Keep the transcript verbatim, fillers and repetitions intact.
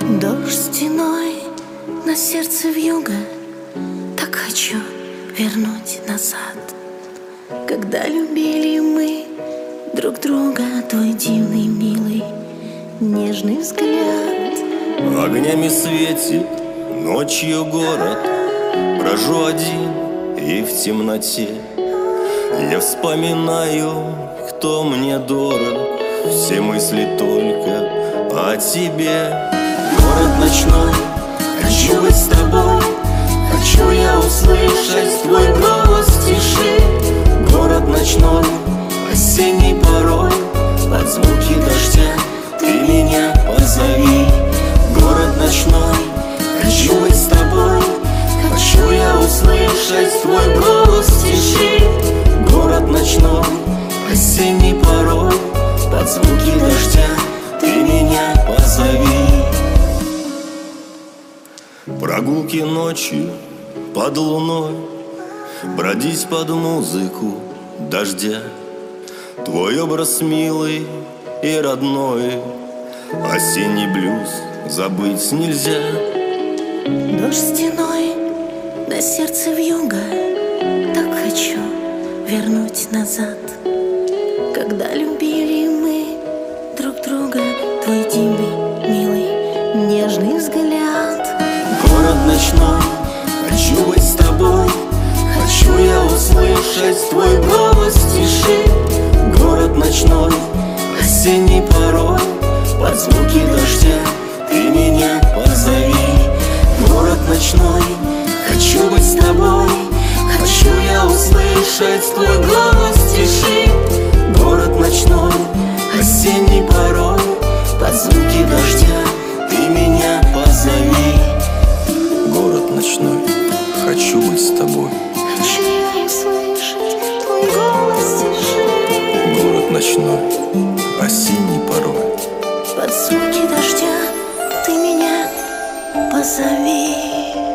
Дождь стеной на сердце вьюга, так хочу вернуть назад. Когда любили мы друг друга, твой дивный, милый, нежный взгляд. Огнями светит ночью город, брожу один и в темноте. Я вспоминаю, кто мне дорог, все мысли только о тебе. Город ночной, хочу быть с тобой, хочу я услышать твой голос в тиши. Город ночной, осенний порой, под звуки дождя ты меня позови. Город ночной, хочу быть с тобой, хочу я услышать твой голос в тиши. Город ночной, осенний порой, под звуки дождя ты меня позови. Прогулки ночью под луной, бродить под музыку дождя. Твой образ милый и родной, осенний блюз забыть нельзя. Дождь стеной на сердце вьюга, так хочу вернуть назад. Когда любили мы друг друга, твой дивный, милый, нежный взгляд. Город ночной, хочу быть с тобой, хочу я услышать твой голос в тиши. Город ночной, осенний порой, под звуки дождя ты меня позови. Город ночной, хочу быть с тобой, хочу я услышать твой голос в тиши. Город ночной, осенний порой, под звуки дождя ты меня позови. Город ночной, хочу быть с тобой, хочу я услышать твой голос в тиши. Город ночной, осенний порой, под звуки дождя ты меня позови.